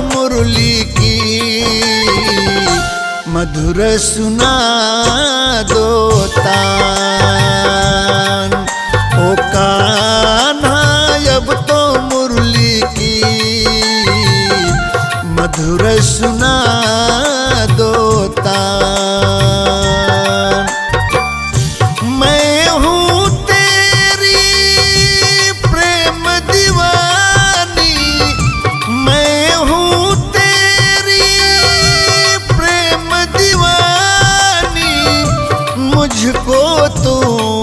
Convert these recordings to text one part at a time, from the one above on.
मुरली की मधुर सुना दो तान। ओ कान्हा अब तो मुरली की मधुर सुना दो तान। मैं हूँ तेरी प्रेम दीवानी, मैं हूँ तेरी प्रेम दीवानी, मुझको तो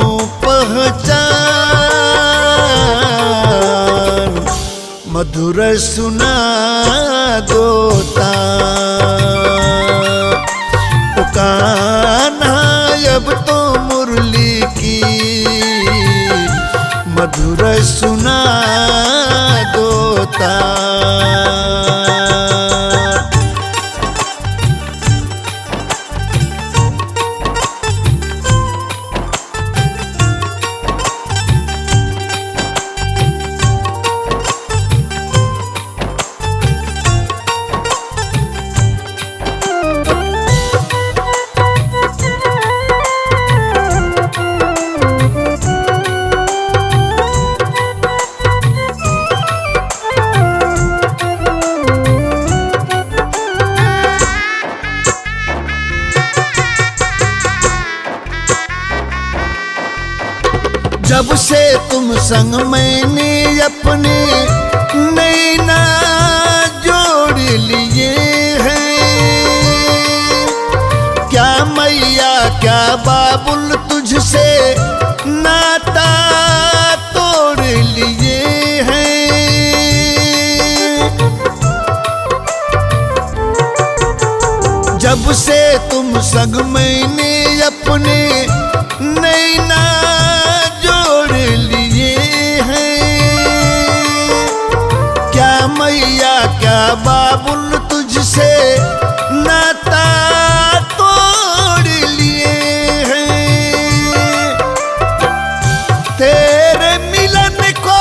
पहचान। मधुर सुना दो तान। ओ कान्हा अब तो मुरली की मधुर सुना दो तान। जब से तुम संग मैंने अपने नैना जोड़ लिए हैं, क्या मैया क्या बाबुल तुझसे नाता तोड़ लिए हैं। जब से तुम संग मैंने अपने नैना जोड़ लिए हैं, क्या मैया क्या बाबुल तुझसे नाता तोड़ लिए हैं। तेरे मिलन को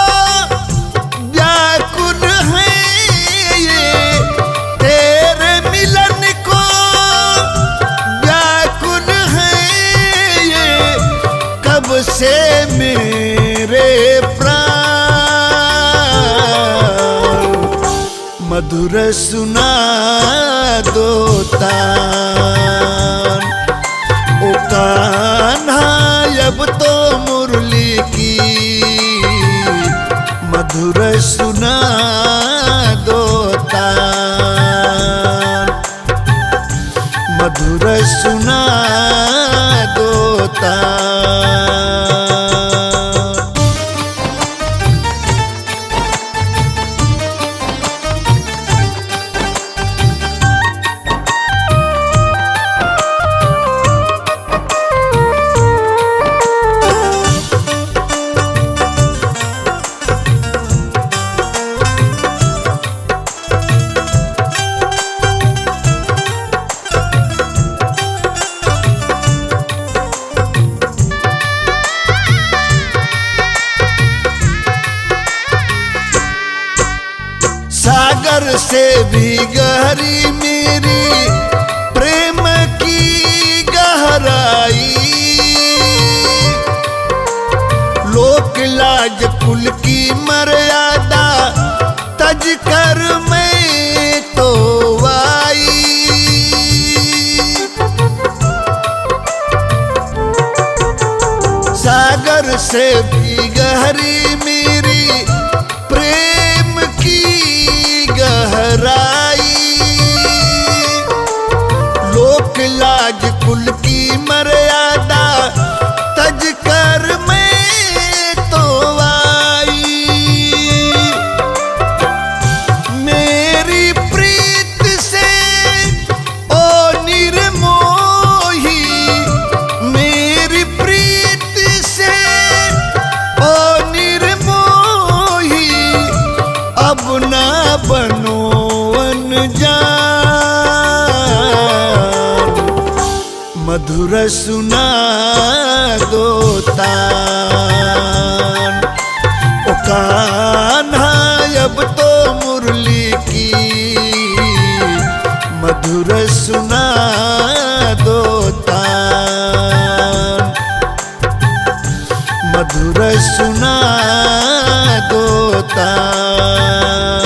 व्याकुल है ये, तेरे मिलन को व्याकुल है ये, कब से मेरे प्राण। मधुर सुना दो तान। ओ कान्हा अब तो मुरली की मधुर सुना दो तान। मधुर सुना दो तान। सागर से भी गहरी मेरी प्रेम की गहराई, लोक लाज कुल की मर्यादा तज कर मैं तो आई। सागर से भी गहरी मेरी प्रेम की गहराई, लोक लाज कुल की मर्यादा तज कर मैं तो आई। मेरी प्रीत से ओ निर्मोही, मेरी प्रीत से ओ निर्मोही, अब ना बनो अनजान। मधुर सुना दो तान। ओ कान्हा अब तो मुरली की मधुर सुना दो तान, मधुर सुना दो तान।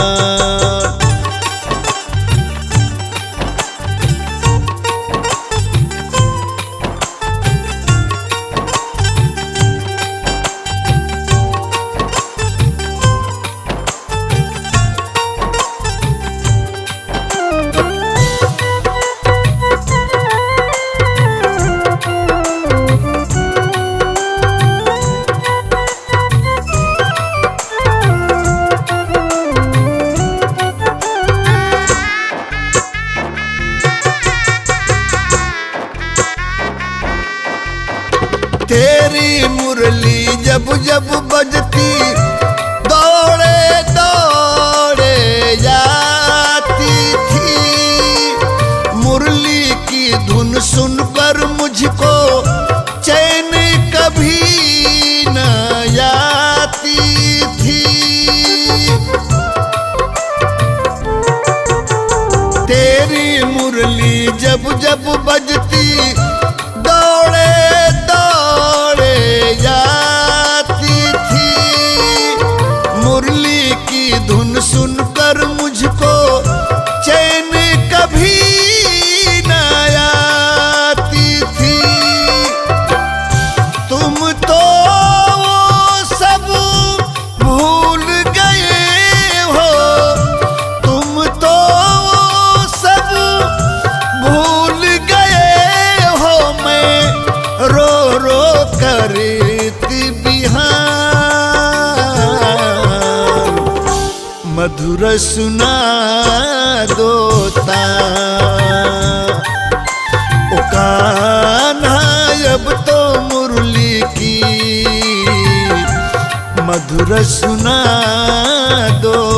तेरी मुरली जब जब बजती दौड़े दौड़े जाती थी, मुरली की धुन सुनकर मुझको चैन कभी न आती थी। तेरी मुरली जब जब बजती दौड़े दौड़े जाती थी, मुरली की धुन सुनकर मुझको चैन कभी न आती थी। तुम तो वो सब भूल गए हो, तुम तो वो सब भूल गए हो, मैं रो रो करती बिहान। मधुर सुना दो तान, ओ कान्हा अब तो मुरली की मधुर सुना दो